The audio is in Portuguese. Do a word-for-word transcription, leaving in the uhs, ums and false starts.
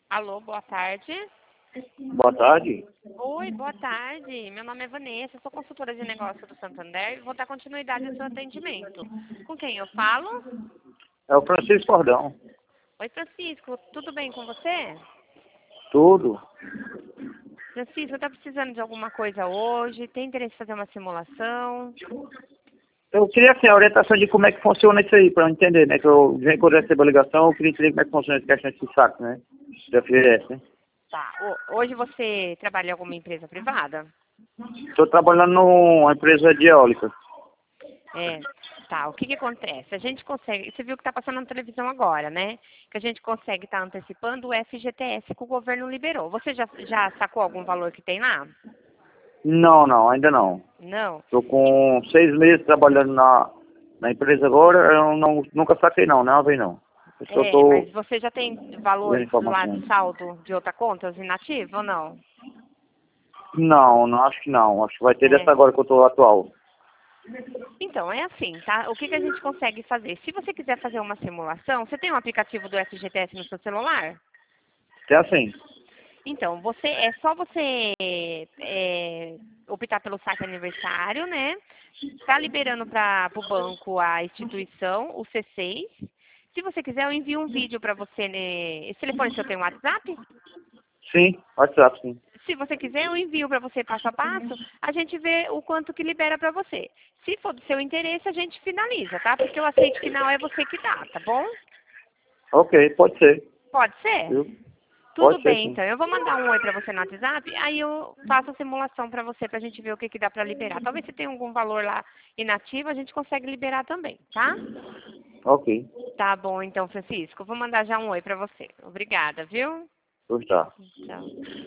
Alô, boa tarde. Boa tarde. Oi, boa tarde. Meu nome é Vanessa, sou consultora de negócio do Santander e vou dar continuidade ao seu atendimento. Com quem eu falo? É o Francisco Cordão. Oi, Francisco, tudo bem com você? Tudo. Francisco, está precisando de alguma coisa hoje? Tem interesse em fazer uma simulação? Eu queria assim, a orientação de como é que funciona isso aí, para eu entender, né? Que eu vem quando eu recebo a ligação, eu queria entender como é que funciona essa questão desse saco, né? Da F G S, né? Tá. Ho- Hoje você trabalha em alguma empresa privada? Estou trabalhando numa empresa de eólica. É, tá. O que que acontece? A gente consegue, você viu que está passando na televisão agora, né? Que a gente consegue estar antecipando o F G T S que o governo liberou. Você já, já sacou algum valor que tem lá? Não, não, ainda não. Não? Estou com seis meses trabalhando na, na empresa agora, eu não, nunca saquei não, né? Uma vez não. Eu só É, mas estou você já tem vendo valores lá de informações. saldo de outra conta inativa ou não? Não, não, acho que não. Acho que vai ter dessa É. agora que eu estou atual. Então, é assim, tá? O que, que a gente consegue fazer? Se você quiser fazer uma simulação, você tem um aplicativo do F G T S no seu celular? É assim. Então, você é só você é, optar pelo saque aniversário, né? Está liberando para o banco a instituição, o C seis. Se você quiser, eu envio um vídeo para você. Né? Esse telefone seu tem um WhatsApp? Sim, WhatsApp, sim. Se você quiser, eu envio para você passo a passo. A gente vê o quanto que libera para você. Se for do seu interesse, a gente finaliza, tá? Porque o aceite final é você que dá, tá bom? Ok, pode ser. Pode ser? Viu? Tudo Pode ser, bem, sim. então. Eu vou mandar um oi para você no WhatsApp, aí eu faço a simulação para você, para a gente ver o que, que dá para liberar. Talvez se tem algum valor lá inativo, a gente consegue liberar também, tá? Ok. Tá bom, então, Francisco. Vou mandar já um oi para você. Obrigada, viu? Pois tá. Tchau.